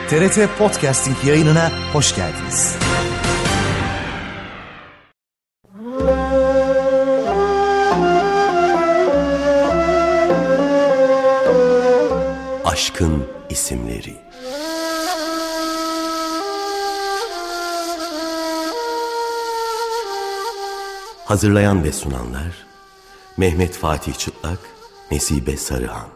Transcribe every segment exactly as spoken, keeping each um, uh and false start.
T R T Podcasting yayınına hoş geldiniz. Aşkın isimleri. Hazırlayan ve sunanlar Mehmet Fatih Çıtlak, Nesibe Sarıhan.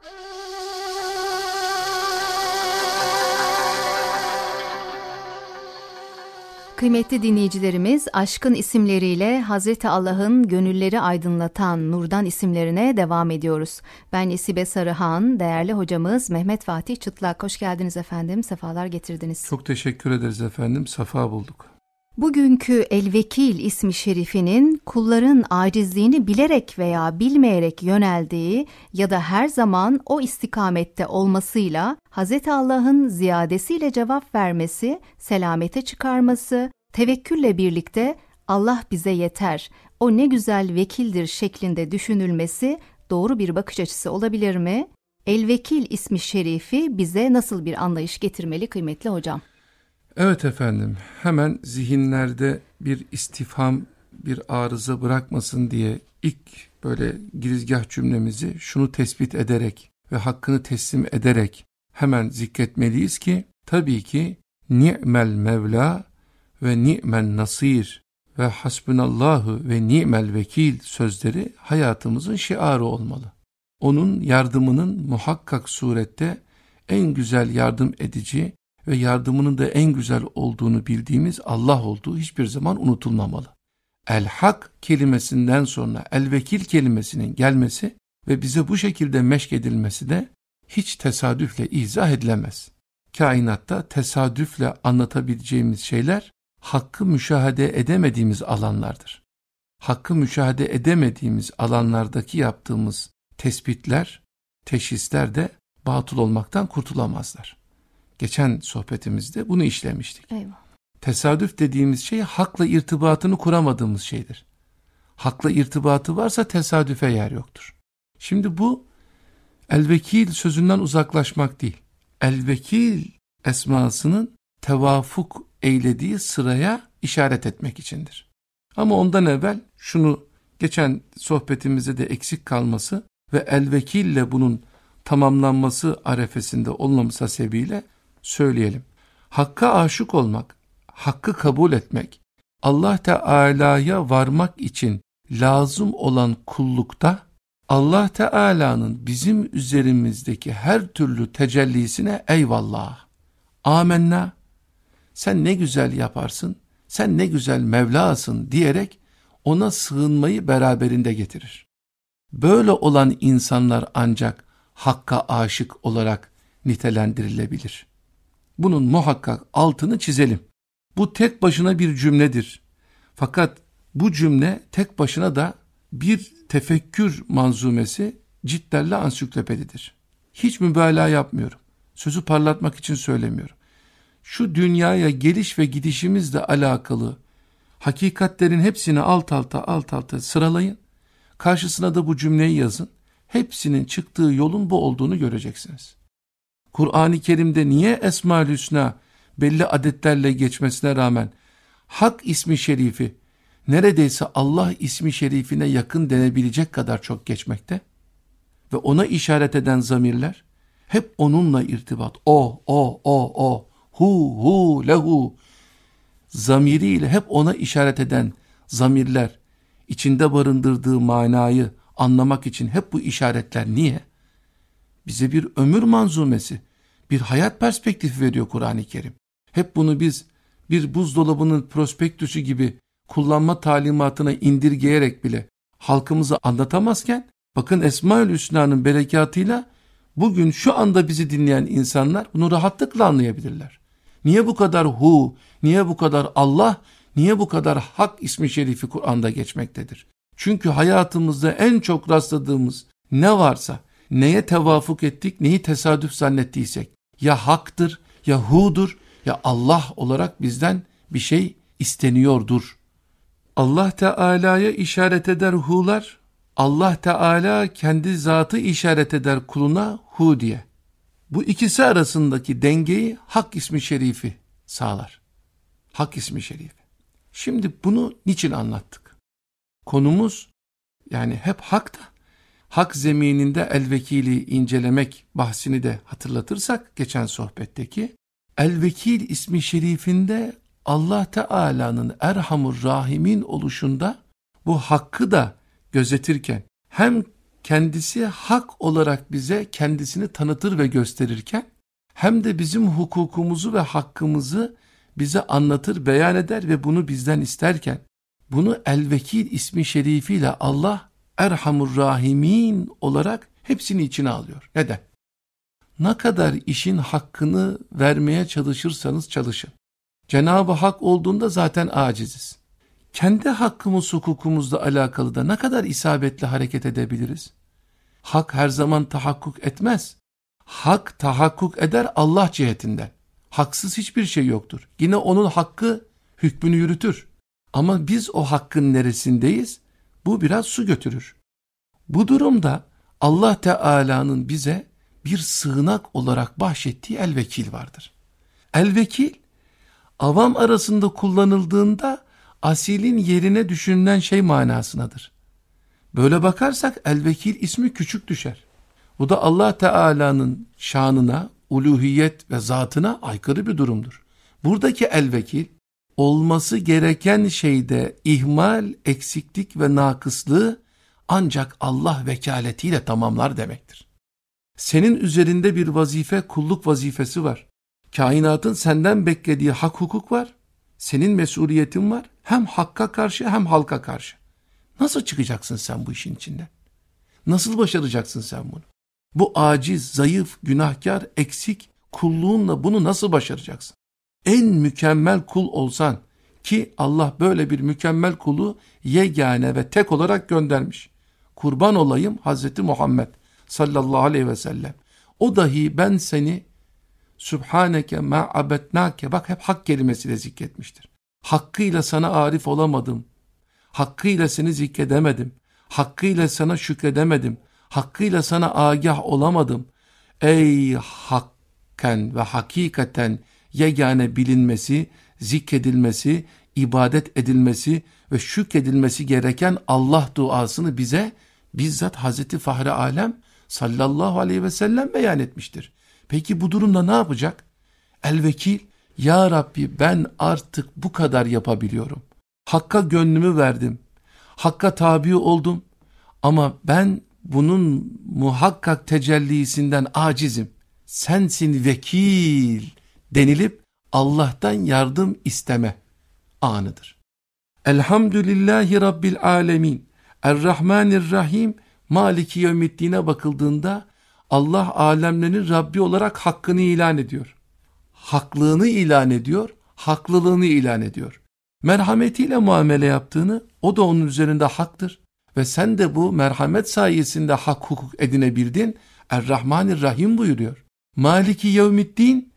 Kıymetli dinleyicilerimiz, aşkın isimleriyle Hazreti Allah'ın gönülleri aydınlatan Nur'dan isimlerine devam ediyoruz. Ben Nesibe Sarıhan, değerli hocamız Mehmet Fatih Çıtlak. Hoş geldiniz efendim, sefalar getirdiniz. Çok teşekkür ederiz efendim, safa bulduk. Bugünkü El-Vekil ismi şerifinin kulların acizliğini bilerek veya bilmeyerek yöneldiği ya da her zaman o istikamette olmasıyla Hazreti Allah'ın ziyadesiyle cevap vermesi, selamete çıkarması, tevekkülle birlikte Allah bize yeter, o ne güzel vekildir şeklinde düşünülmesi doğru bir bakış açısı olabilir mi? El-Vekil ismi şerifi bize nasıl bir anlayış getirmeli kıymetli hocam? Evet efendim, hemen zihinlerde bir istifham, bir arıza bırakmasın diye ilk böyle girizgah cümlemizi şunu tespit ederek ve hakkını teslim ederek hemen zikretmeliyiz ki, tabii ki ni'mel mevla ve ni'men nasir ve hasbunallahu ve ni'mel vekil sözleri hayatımızın şiarı olmalı. Onun yardımının muhakkak surette en güzel yardım edici ve yardımının da en güzel olduğunu bildiğimiz Allah olduğu hiçbir zaman unutulmamalı. El-Hak kelimesinden sonra el-Vekil kelimesinin gelmesi ve bize bu şekilde meşk edilmesi de hiç tesadüfle izah edilemez. Kainatta tesadüfle anlatabileceğimiz şeyler hakkı müşahede edemediğimiz alanlardır. Hakkı müşahede edemediğimiz alanlardaki yaptığımız tespitler, teşhisler de batıl olmaktan kurtulamazlar. Geçen sohbetimizde bunu işlemiştik. Eyvallah. Tesadüf dediğimiz şey hakla irtibatını kuramadığımız şeydir. Hakla irtibatı varsa tesadüfe yer yoktur. Şimdi bu el-vekil sözünden uzaklaşmak değil. El-vekil esmasının tevafuk eylediği sıraya işaret etmek içindir. Ama ondan evvel şunu geçen sohbetimizde de eksik kalması ve el-vekille bunun tamamlanması arefesinde olmamız hasebiyle söyleyelim. Hakka aşık olmak, hakkı kabul etmek, Allah Teala'ya varmak için lazım olan kullukta, Allah Teala'nın bizim üzerimizdeki her türlü tecellisine eyvallah, amenna, sen ne güzel yaparsın, sen ne güzel Mevlasın diyerek ona sığınmayı beraberinde getirir. Böyle olan insanlar ancak hakka aşık olarak nitelendirilebilir. Bunun muhakkak altını çizelim. Bu tek başına bir cümledir. Fakat bu cümle tek başına da bir tefekkür manzumesi, Ciltlerle ansiklopedidir. Hiç mübalağa yapmıyorum. Sözü parlatmak için söylemiyorum. Şu dünyaya geliş ve gidişimizle alakalı hakikatlerin hepsini alt alta alt alta sıralayın. Karşısına da bu cümleyi yazın. Hepsinin çıktığı yolun bu olduğunu göreceksiniz. Kur'an-ı Kerim'de niye Esma-ül Hüsna belli adetlerle geçmesine rağmen Hak ismi şerifi neredeyse Allah ismi şerifine yakın denebilecek kadar çok geçmekte ve ona işaret eden zamirler hep onunla irtibat. O, o, o, o, hu, hu, lehu zamiriyle hep ona işaret eden zamirler içinde barındırdığı manayı anlamak için hep bu işaretler niye? Bize bir ömür manzumesi, bir hayat perspektifi veriyor Kur'an-ı Kerim. Hep bunu biz bir buzdolabının prospektüsü gibi kullanma talimatına indirgeyerek bile halkımıza anlatamazken, bakın Esma-ül Hüsna'nın berekatıyla bugün şu anda bizi dinleyen insanlar bunu rahatlıkla anlayabilirler. Niye bu kadar hu, niye bu kadar Allah, niye bu kadar Hak ismi şerifi Kur'an'da geçmektedir? Çünkü hayatımızda en çok rastladığımız ne varsa, neye tevafuk ettik, neyi tesadüf zannettiysek, ya haktır, ya hudur, ya Allah olarak bizden bir şey isteniyordur. Allah Teala'ya işaret eder hular, Allah Teala kendi zatı işaret eder kuluna hu diye. Bu ikisi arasındaki dengeyi Hak ismi şerifi sağlar. Hak ismi şerifi. Şimdi bunu niçin anlattık? Konumuz yani hep hak da, hak zemininde el-vekili incelemek bahsini de hatırlatırsak geçen sohbetteki, el-vekil ismi şerifinde Allah Teala'nın Erhamur Rahimin oluşunda bu hakkı da gözetirken, hem kendisi hak olarak bize kendisini tanıtır ve gösterirken, hem de bizim hukukumuzu ve hakkımızı bize anlatır, beyan eder ve bunu bizden isterken, bunu el-vekil ismi şerifiyle Allah Erhamur Rahimin olarak hepsini içine alıyor. Neden? Ne kadar işin hakkını vermeye çalışırsanız çalışın, Cenab-ı Hak olduğunda zaten aciziz. Kendi hakkımız, hukukumuzla alakalı da ne kadar isabetli hareket edebiliriz? Hak her zaman tahakkuk etmez. Hak tahakkuk eder Allah cihetinden. Haksız hiçbir şey yoktur. Yine onun hakkı hükmünü yürütür. Ama biz o hakkın neresindeyiz? Bu biraz su götürür. Bu durumda Allah Teala'nın bize bir sığınak olarak bahşettiği el-vekil vardır. El-vekil, avam arasında kullanıldığında asilin yerine düşünülen şey manasındadır. Böyle bakarsak el-vekil ismi küçük düşer. Bu da Allah Teala'nın şanına, uluhiyet ve zatına aykırı bir durumdur. Buradaki el-vekil, olması gereken şeyde ihmal, eksiklik ve nakıslığı ancak Allah vekaletiyle tamamlar demektir. Senin üzerinde bir vazife, kulluk vazifesi var. Kainatın senden beklediği hak hukuk var. Senin mesuliyetin var. Hem hakka karşı hem halka karşı. Nasıl çıkacaksın sen bu işin içinden? Nasıl başaracaksın sen bunu? Bu aciz, zayıf, günahkar, eksik kulluğunla bunu nasıl başaracaksın? En mükemmel kul olsan, ki Allah böyle bir mükemmel kulu yegane ve tek olarak göndermiş. Kurban olayım Hazreti Muhammed sallallahu aleyhi ve sellem. O dahi ben seni Sübhaneke ma abetnake, bak hep hak kelimesiyle zikretmiştir. Hakkıyla sana arif olamadım. Hakkıyla seni zikredemedim. Hakkıyla sana şükredemedim. Hakkıyla sana agah olamadım. Ey hakken ve hakikaten yegane bilinmesi, zikredilmesi, ibadet edilmesi ve şükredilmesi gereken Allah duasını bize bizzat Hazreti Fahri Alem sallallahu aleyhi ve sellem beyan etmiştir. Peki bu durumda ne yapacak? El-vekil, ya Rabbi ben artık bu kadar yapabiliyorum. Hakka gönlümü verdim. Hakka tabi oldum. Ama ben bunun muhakkak tecellisinden acizim. Sensin vekil denilip Allah'tan yardım isteme anıdır. Elhamdülillahi Rabbil alemin. Errahmanirrahim. Maliki yevmiddin'e bakıldığında Allah alemlerin Rabbi olarak hakkını ilan ediyor. Haklığını ilan ediyor, haklılığını ilan ediyor. Merhametiyle muamele yaptığını, o da onun üzerinde haktır. Ve sen de bu merhamet sayesinde hak hukuk edinebildin. Er-Rahmanir-Rahim buyuruyor. Maliki yevmiddin,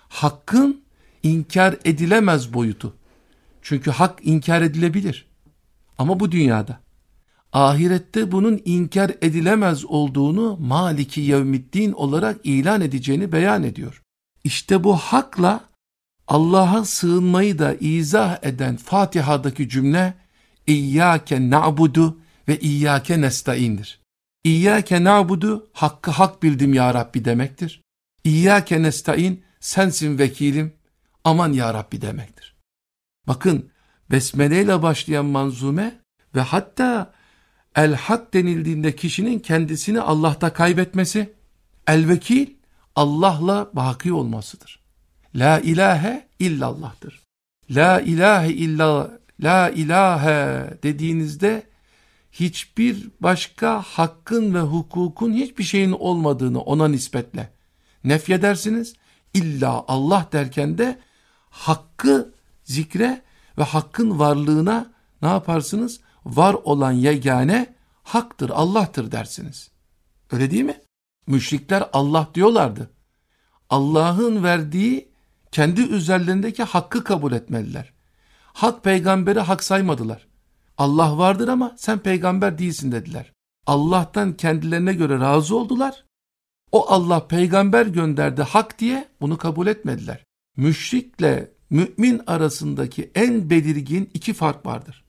hakkın inkar edilemez boyutu. Çünkü hak inkar edilebilir. Ama bu dünyada. Ahirette bunun inkar edilemez olduğunu Maliki yevmiddin olarak ilan edeceğini beyan ediyor. İşte bu hakla Allah'a sığınmayı da izah eden Fatiha'daki cümle İyyâke na'budu ve İyyâke nestaîn'dir. İyyâke na'budu, hakkı hak bildim ya Rabbi demektir. İyyâke nestaîn, sensin vekilim, aman ya Rabbi demektir. Bakın, Besmele ile başlayan manzume ve hatta el-hak denildiğinde kişinin kendisini Allah'ta kaybetmesi, el-vekil Allah'la baki olmasıdır. La ilahe illallah'tır. La ilahe illa, la ilahe dediğinizde hiçbir başka hakkın ve hukukun hiçbir şeyin olmadığını ona nispetle nefyedersiniz. İlla Allah derken de hakkı zikre ve hakkın varlığına ne yaparsınız? Var olan yegane haktır, Allah'tır dersiniz. Öyle değil mi? Müşrikler Allah diyorlardı. Allah'ın verdiği kendi üzerlerindeki hakkı kabul etmeliler. Hak peygamberi hak saymadılar. Allah vardır ama sen peygamber değilsin dediler. Allah'tan kendilerine göre razı oldular. O Allah peygamber gönderdi hak diye bunu kabul etmediler. Müşrikle mümin arasındaki en belirgin iki fark vardır.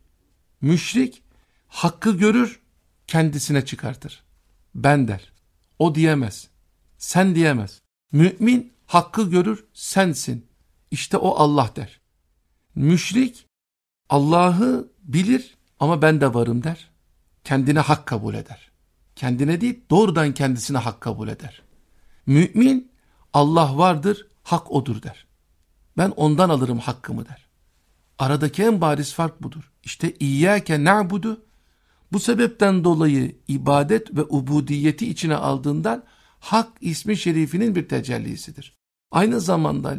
Müşrik hakkı görür, kendisine çıkartır. Ben der. O diyemez. Sen diyemez. Mümin hakkı görür, sensin. İşte o Allah der. Müşrik Allah'ı bilir ama ben de varım der. Kendine hak kabul eder. Kendine değil, doğrudan kendisine hak kabul eder. Mümin Allah vardır, hak odur der. Ben ondan alırım hakkımı der. Aradaki en bariz fark budur. İşte İyyâke na'budu, bu sebepten dolayı ibadet ve ubudiyeti içine aldığından hak ismi şerifinin bir tecellisidir. Aynı zamanda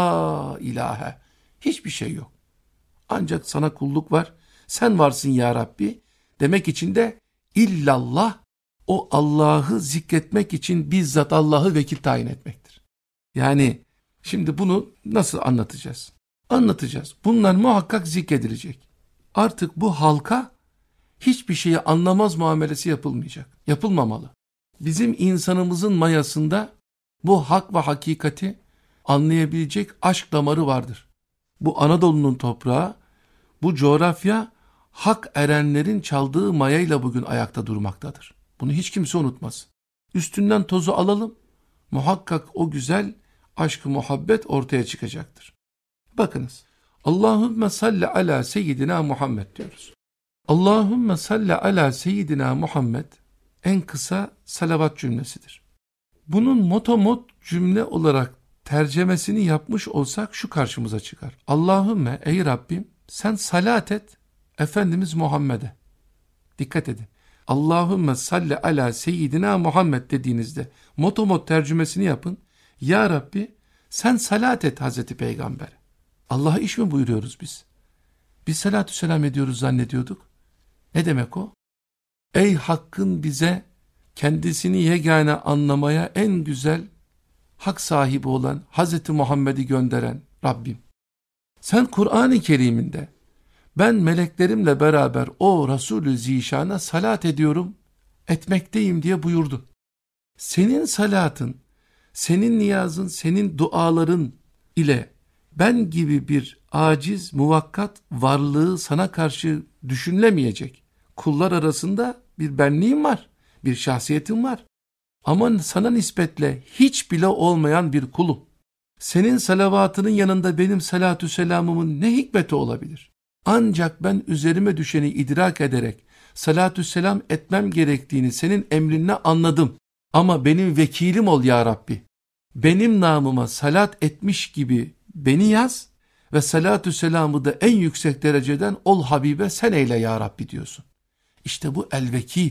la ilahe, hiçbir şey yok. Ancak sana kulluk var, sen varsın ya Rabbi demek için de illallah, o Allah'ı zikretmek için bizzat Allah'ı vekil tayin etmektir. Yani şimdi bunu nasıl anlatacağız? Anlatacağız. Bunlar muhakkak zikredilecek. Artık bu halka hiçbir şeyi anlamaz muamelesi yapılmayacak. Yapılmamalı. Bizim insanımızın mayasında bu hak ve hakikati anlayabilecek aşk damarı vardır. Bu Anadolu'nun toprağı, bu coğrafya hak erenlerin çaldığı mayayla bugün ayakta durmaktadır. Bunu hiç kimse unutmaz. Üstünden tozu alalım, muhakkak o güzel aşk-ı muhabbet ortaya çıkacaktır. Bakınız, Allahümme salli ala seyyidina Muhammed diyoruz. Allahümme salli ala seyyidina Muhammed en kısa salavat cümlesidir. Bunun motomot cümle olarak tercemesini yapmış olsak şu karşımıza çıkar. Allahümme, ey Rabbim sen salat et Efendimiz Muhammed'e. Dikkat edin. Allahümme salli ala seyyidina Muhammed dediğinizde motomot tercümesini yapın. Ya Rabbi sen salat et Hazreti Peygamber. Allah'a iş mi buyuruyoruz biz? Biz salatü selam ediyoruz zannediyorduk. Ne demek o? Ey Hakk'ın bize kendisini yegane anlamaya en güzel hak sahibi olan Hazreti Muhammed'i gönderen Rabbim. Sen Kur'an-ı Kerim'inde ben meleklerimle beraber o Resulü Zişan'a salat ediyorum, etmekteyim diye buyurdun. Senin salatın, senin niyazın, senin duaların ile ben gibi bir aciz, muvakkat varlığı sana karşı düşünülemeyecek kullar arasında bir benliğim var, bir şahsiyetim var. Ama sana nispetle hiç bile olmayan bir kulum. Senin salavatının yanında benim salatü selamımın ne hikmeti olabilir? Ancak ben üzerime düşeni idrak ederek salatü selam etmem gerektiğini senin emrinle anladım. Ama benim vekilim ol ya Rabbi. Benim namıma salat etmiş gibi beni yaz ve salatü selamı da en yüksek dereceden ol Habibe sen eyle ya Rabbi diyorsun. İşte bu el vekil.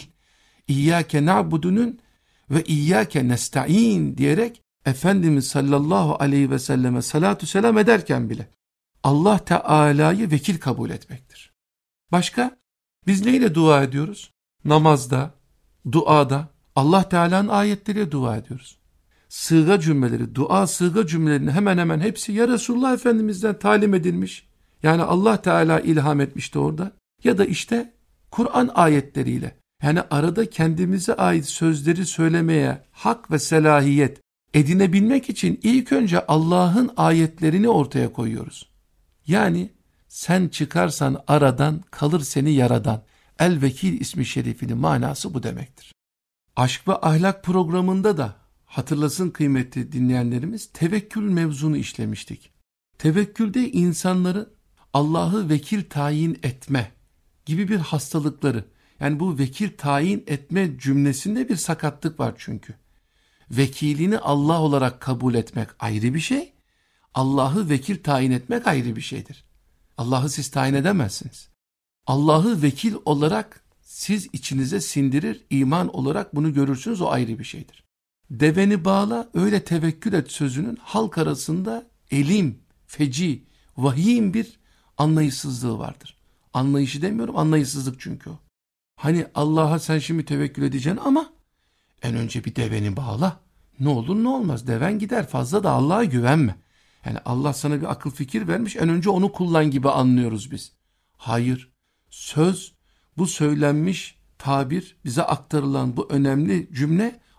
İyyâke na'budunun ve İyyâke nesta'in diyerek Efendimiz sallallahu aleyhi ve selleme salatü selam ederken bile Allah Teala'yı vekil kabul etmektir. Başka? Biz neyle dua ediyoruz? Namazda, duada, Allah Teala'nın ayetleriyle dua ediyoruz. Sığga cümleleri, dua sığga cümlelerinin hemen hemen hepsi ya Resulullah Efendimiz'den talim edilmiş, yani Allah Teala ilham etmişti orada, ya da işte Kur'an ayetleriyle, yani arada kendimize ait sözleri söylemeye hak ve selahiyet edinebilmek için ilk önce Allah'ın ayetlerini ortaya koyuyoruz. Yani sen çıkarsan aradan kalır seni yaradan. El Vekil ismi şerifinin manası bu demektir. Aşk ve ahlak programında da hatırlasın kıymetli dinleyenlerimiz tevekkül mevzunu işlemiştik. Tevekkülde insanların Allah'ı vekil tayin etme gibi bir hastalıkları, yani bu vekil tayin etme cümlesinde bir sakatlık var çünkü. Vekilini Allah olarak kabul etmek ayrı bir şey, Allah'ı vekil tayin etmek ayrı bir şeydir. Allah'ı siz tayin edemezsiniz. Allah'ı vekil olarak siz içinize sindirir, iman olarak bunu görürsünüz, o ayrı bir şeydir. Deveni bağla, öyle tevekkül et sözünün halk arasında elim, feci, vahim bir anlayışsızlığı vardır. Anlayışı demiyorum, anlayışsızlık çünkü o. Hani Allah'a sen şimdi tevekkül edeceksin ama en önce bir deveni bağla. Ne olur ne olmaz, deven gider, fazla da Allah'a güvenme. Yani Allah sana bir akıl fikir vermiş, en önce onu kullan gibi anlıyoruz biz. Hayır, söz, bu söylenmiş tabir, bize aktarılan bu önemli cümle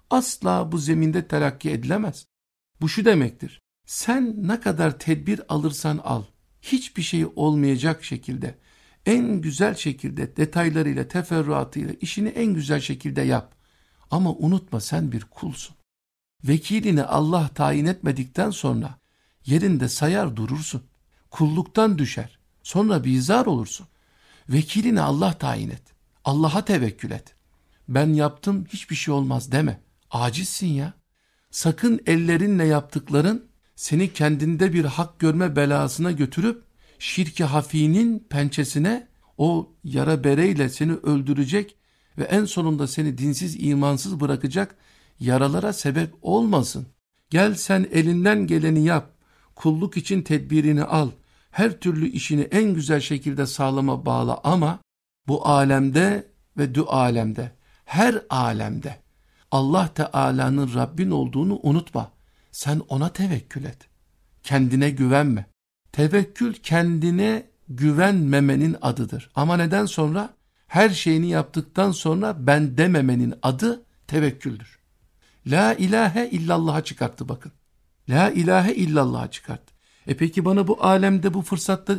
asla bu zeminde terakki edilemez. Bu şu demektir: sen ne kadar tedbir alırsan al, hiçbir şey olmayacak şekilde, en güzel şekilde, detaylarıyla, teferruatıyla işini en güzel şekilde yap. Ama unutma, sen bir kulsun. Vekilini Allah tayin etmedikten sonra yerinde sayar durursun. Kulluktan düşer. Sonra bizar olursun. Vekilini Allah tayin et. Allah'a tevekkül et. Ben yaptım, hiçbir şey olmaz deme. Acizsin ya. Sakın ellerinle yaptıkların seni kendinde bir hak görme belasına götürüp şirk-i hafinin pençesine, o yara bereyle seni öldürecek ve en sonunda seni dinsiz, imansız bırakacak yaralara sebep olmasın. Gel sen elinden geleni yap. Kulluk için tedbirini al. Her türlü işini en güzel şekilde sağlama bağla ama bu alemde ve dü alemde, her alemde Allah Teala'nın Rabbin olduğunu unutma. Sen ona tevekkül et. Kendine güvenme. Tevekkül kendine güvenmemenin adıdır. Ama neden sonra? Her şeyini yaptıktan sonra ben dememenin adı tevekküldür. La ilahe illallah'a çıkarttı bakın. La ilahe illallah'a çıkarttı. E peki bana bu alemde bu fırsatları,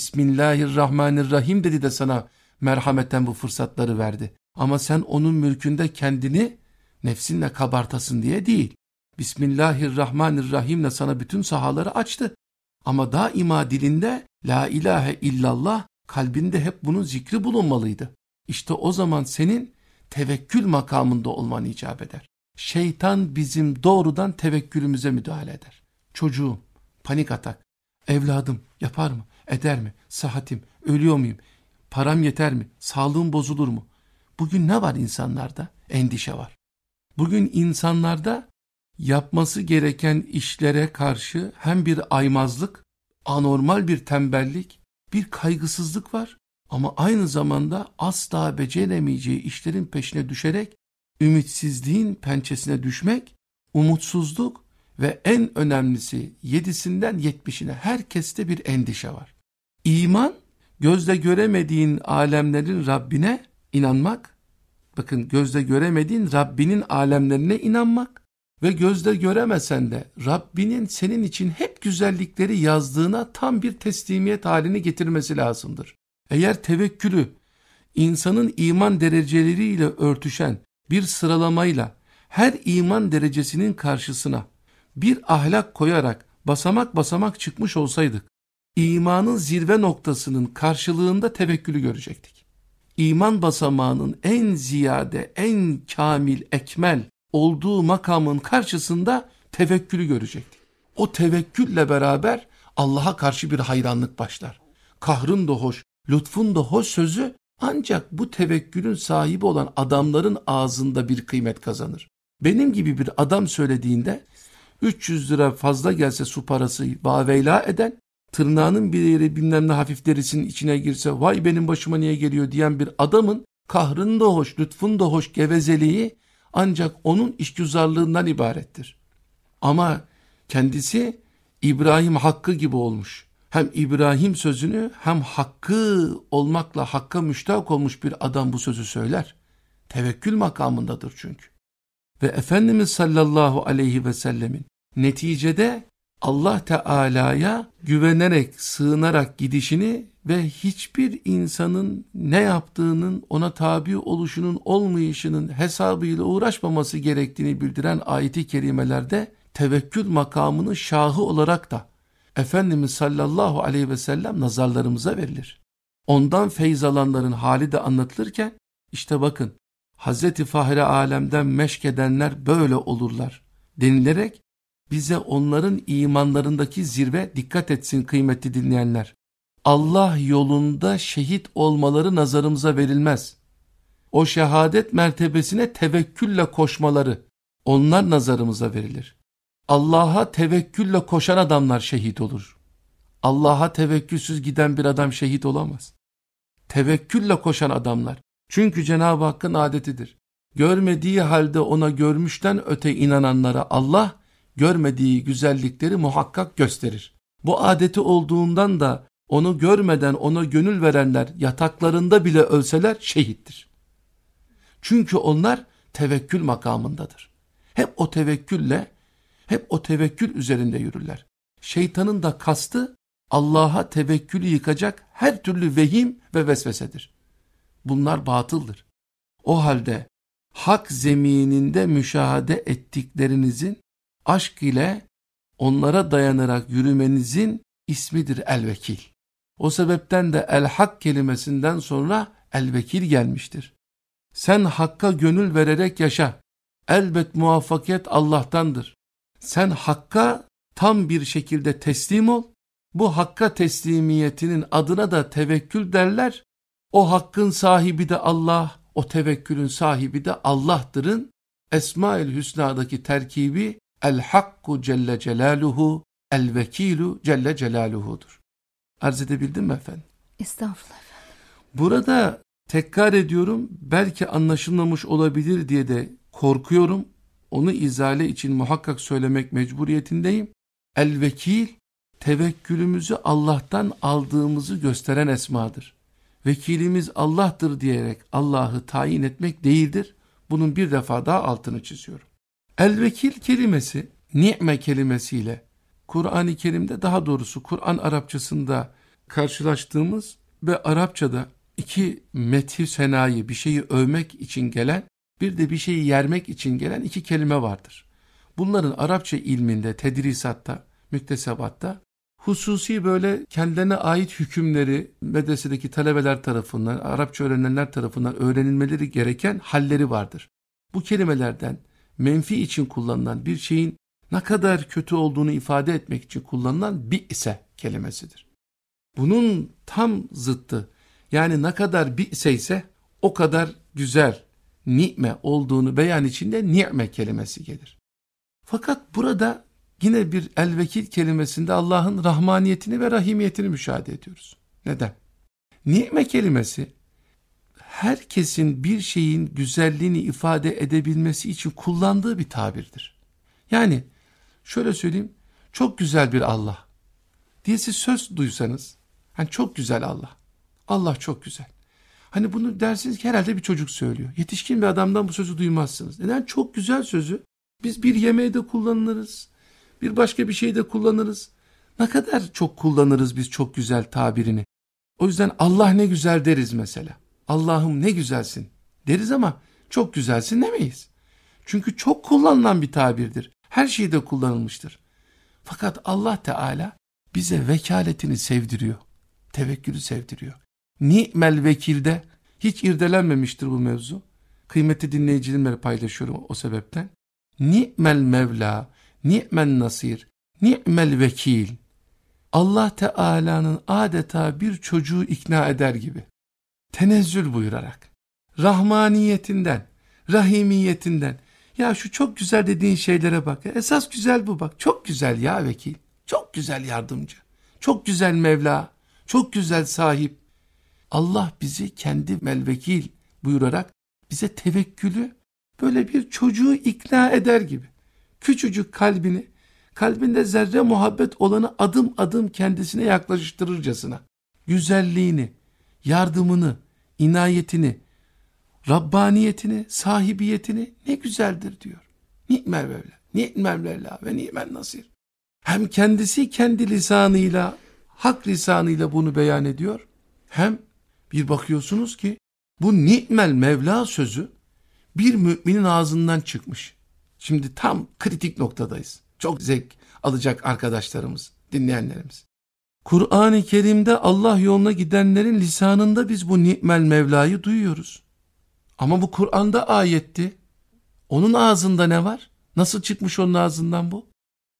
Bismillahirrahmanirrahim dedi de sana merhametten bu fırsatları verdi. Ama sen onun mülkünde kendini nefsinle kabartasın diye değil. Bismillahirrahmanirrahimle sana bütün sahaları açtı. Ama daima dilinde la ilahe illallah, kalbinde hep bunun zikri bulunmalıydı. İşte o zaman senin tevekkül makamında olman icap eder. Şeytan bizim doğrudan tevekkülümüze müdahale eder. Çocuğum, panik atak, evladım yapar mı, eder mi, sıhhatim, ölüyor muyum, param yeter mi, sağlığım bozulur mu? Bugün ne var insanlarda? Endişe var. Bugün insanlarda yapması gereken işlere karşı hem bir aymazlık, anormal bir tembellik, bir kaygısızlık var. Ama aynı zamanda asla beceremeyeceği işlerin peşine düşerek ümitsizliğin pençesine düşmek, umutsuzluk ve en önemlisi yedisinden yetmişine herkeste bir endişe var. İman, gözle göremediğin alemlerin Rabbine inanmak, bakın gözle göremediğin Rabbinin alemlerine inanmak ve gözle göremesen de Rabbinin senin için hep güzellikleri yazdığına tam bir teslimiyet halini getirmesi lazımdır. Eğer tevekkülü insanın iman dereceleriyle örtüşen bir sıralamayla her iman derecesinin karşısına bir ahlak koyarak basamak basamak çıkmış olsaydık, imanın zirve noktasının karşılığında tevekkülü görecektik. İman basamağının en ziyade, en kamil, ekmel olduğu makamın karşısında tevekkülü görecektik. O tevekkülle beraber Allah'a karşı bir hayranlık başlar. Kahrın da hoş, lütfun da hoş sözü ancak bu tevekkülün sahibi olan adamların ağzında bir kıymet kazanır. Benim gibi bir adam söylediğinde üç yüz lira fazla gelse su parası vaveyla eden, tırnağının bir yeri bilmem ne hafif derisinin içine girse vay benim başıma niye geliyor diyen bir adamın kahrın da hoş, lütfun da hoş gevezeliği ancak onun işgüzarlığından ibarettir. Ama kendisi İbrahim Hakkı gibi olmuş. Hem İbrahim sözünü hem hakkı olmakla hakka müştak olmuş bir adam bu sözü söyler. Tevekkül makamındadır çünkü. Ve Efendimiz sallallahu aleyhi ve sellemin neticede Allah Teala'ya güvenerek, sığınarak gidişini ve hiçbir insanın ne yaptığının, ona tabi oluşunun olmayışının hesabıyla uğraşmaması gerektiğini bildiren ayet-i kerimelerde tevekkül makamının şahı olarak da Efendimiz sallallahu aleyhi ve sellem nazarlarımıza verilir. Ondan feyz alanların hali de anlatılırken işte bakın Hazreti Fahri Alem'den meşk edenler böyle olurlar denilerek bize onların imanlarındaki zirve dikkat etsin kıymetli dinleyenler. Allah yolunda şehit olmaları nazarımıza verilmez. O şehadet mertebesine tevekkülle koşmaları onlar nazarımıza verilir. Allah'a tevekkülle koşan adamlar şehit olur. Allah'a tevekkülsüz giden bir adam şehit olamaz. Tevekkülle koşan adamlar. Çünkü Cenab-ı Hakk'ın adetidir. Görmediği halde ona görmüşten öte inananlara Allah görmediği güzellikleri muhakkak gösterir. Bu adeti olduğundan da onu görmeden ona gönül verenler yataklarında bile ölseler şehittir. Çünkü onlar tevekkül makamındadır. Hep o tevekkülle, hep o tevekkül üzerinde yürürler. Şeytanın da kastı Allah'a tevekkülü yıkacak her türlü vehim ve vesvesedir. Bunlar batıldır. O halde hak zemininde müşahede ettiklerinizin aşk ile onlara dayanarak yürümenizin ismidir el-vekil. O sebepten de el-hak kelimesinden sonra el-vekil gelmiştir. Sen hakka gönül vererek yaşa. Elbet muvaffakiyet Allah'tandır. Sen hakka tam bir şekilde teslim ol. Bu hakka teslimiyetinin adına da tevekkül derler. O hakkın sahibi de Allah, o tevekkülün sahibi de Allah'tırın. Esma-ül Hüsna'daki terkibi el-hakku celle celaluhu, el-vekilu celle celaluhu'dur. Arz edebildim mi efendim? Estağfurullah efendim. Burada tekrar ediyorum, belki anlaşılmamış olabilir diye de korkuyorum. Onu izale için muhakkak söylemek mecburiyetindeyim. El-vekil, tevekkülümüzü Allah'tan aldığımızı gösteren esmadır. Vekilimiz Allah'tır diyerek Allah'ı tayin etmek değildir. Bunun bir defa daha altını çiziyorum. El-vekil kelimesi, ni'me kelimesiyle Kur'an-ı Kerim'de, daha doğrusu Kur'an Arapçasında karşılaştığımız ve Arapçada iki methü senayi, bir şeyi övmek için gelen, bir de bir şeyi yermek için gelen iki kelime vardır. Bunların Arapça ilminde, tedrisatta, müktesebatta hususi böyle kendilerine ait hükümleri medresedeki talebeler tarafından, Arapça öğrenenler tarafından öğrenilmeleri gereken halleri vardır. Bu kelimelerden menfi için kullanılan, bir şeyin ne kadar kötü olduğunu ifade etmek için kullanılan bi'se kelimesidir. Bunun tam zıttı, yani ne kadar bi'se ise o kadar güzel, ni'me olduğunu beyan içinde ni'me kelimesi gelir. Fakat burada yine bir el-vekil kelimesinde Allah'ın rahmaniyetini ve rahimiyetini müşahede ediyoruz. Neden? Ni'me kelimesi herkesin bir şeyin güzelliğini ifade edebilmesi için kullandığı bir tabirdir. Yani şöyle söyleyeyim, çok güzel bir Allah diye siz söz duysanız, hani çok güzel Allah, Allah çok güzel. Hani bunu dersiniz ki herhalde bir çocuk söylüyor. Yetişkin bir adamdan bu sözü duymazsınız. Neden? Çok güzel sözü biz bir yemeğe de kullanırız, bir başka bir şeyde kullanırız. Ne kadar çok kullanırız biz çok güzel tabirini. O yüzden Allah ne güzel deriz mesela. Allah'ım ne güzelsin deriz ama çok güzelsin demeyiz. Çünkü çok kullanılan bir tabirdir. Her şeyde kullanılmıştır. Fakat Allah Teala bize vekaletini sevdiriyor. Tevekkülü sevdiriyor. Ni'mel vekilde hiç irdelenmemiştir bu mevzu. Kıymetli dinleyicilerimle paylaşıyorum o sebepten. Ni'mel Mevla, ni'men nasir, ni'mel vekil. Allah Teala'nın adeta bir çocuğu ikna eder gibi tenezzül buyurarak, rahmaniyetinden, rahimiyetinden, ya şu çok güzel dediğin şeylere bak, esas güzel bu bak, çok güzel ya vekil, çok güzel yardımcı, çok güzel Mevla, çok güzel sahip. Allah bizi kendi melvekil buyurarak bize tevekkülü böyle bir çocuğu ikna eder gibi, küçücük kalbini, kalbinde zerre muhabbet olanı adım adım kendisine yaklaştırırcasına, güzelliğini, yardımını, inayetini, Rabbaniyetini, sahibiyetini ne güzeldir diyor. Ni'mel Mevla, ni'mel Mevla ve ni'men nasir. Hem kendisi kendi lisanıyla, hak lisanıyla bunu beyan ediyor. Hem bir bakıyorsunuz ki bu ni'mel Mevla sözü bir müminin ağzından çıkmış. Şimdi tam kritik noktadayız. Çok zevk alacak arkadaşlarımız, dinleyenlerimiz. Kur'an-ı Kerim'de Allah yoluna gidenlerin lisanında biz bu ni'mel Mevla'yı duyuyoruz. Ama bu Kur'an'da ayetti. Onun ağzında ne var? Nasıl çıkmış onun ağzından bu?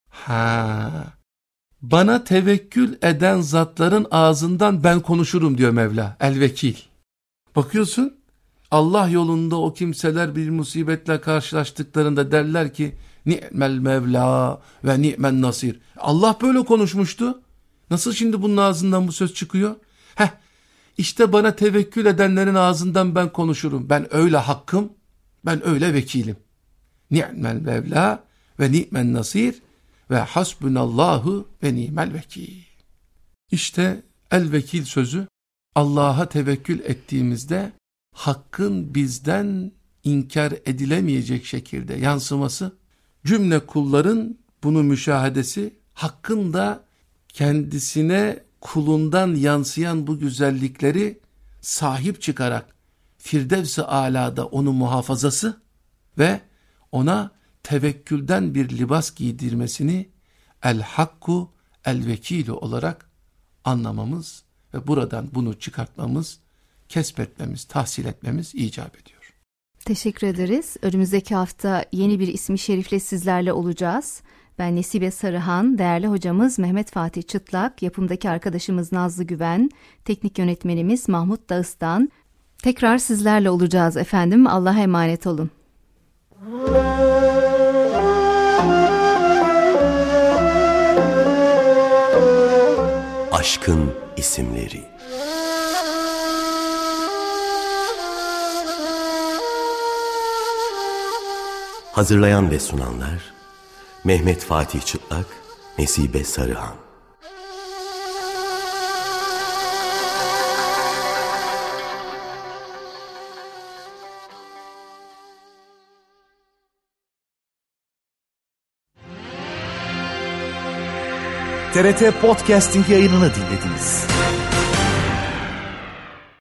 Ha, bana tevekkül eden zatların ağzından ben konuşurum diyor Mevla. El-Vekil. Bakıyorsun, Allah yolunda o kimseler bir musibetle karşılaştıklarında derler ki ni'mel Mevla ve ni'men nasir. Allah böyle konuşmuştu. Nasıl şimdi bunun ağzından bu söz çıkıyor? Heh, işte bana tevekkül edenlerin ağzından ben konuşurum. Ben öyle hakkım, ben öyle vekilim. Ni'mel Mevla ve ni'men nasir ve hasbunallahu ve ni'mel vekil. İşte el-vekil sözü Allah'a tevekkül ettiğimizde hakkın bizden inkar edilemeyecek şekilde yansıması Cümle kulların bunu müşahedesi, Hakk'ın da kendisine kulundan yansıyan bu güzellikleri sahip çıkarak Firdevs-i Alâ'da onu muhafazası ve ona tevekkülden bir libas giydirmesini el-hakku el-vekilu olarak anlamamız ve buradan bunu çıkartmamız, kesbetmemiz, tahsil etmemiz icap ediyor. Teşekkür ederiz. Önümüzdeki hafta yeni bir ismi şerifle sizlerle olacağız. Ben Nesibe Sarıhan, değerli hocamız Mehmet Fatih Çıtlak, yapımdaki arkadaşımız Nazlı Güven, teknik yönetmenimiz Mahmut Dağıstan. Tekrar sizlerle olacağız efendim. Allah'a emanet olun. Aşkın isimleri. Hazırlayan ve sunanlar Mehmet Fatih Çıtlak, Nesibe Sarıhan. T R T Podcasting yayınını dinlediniz.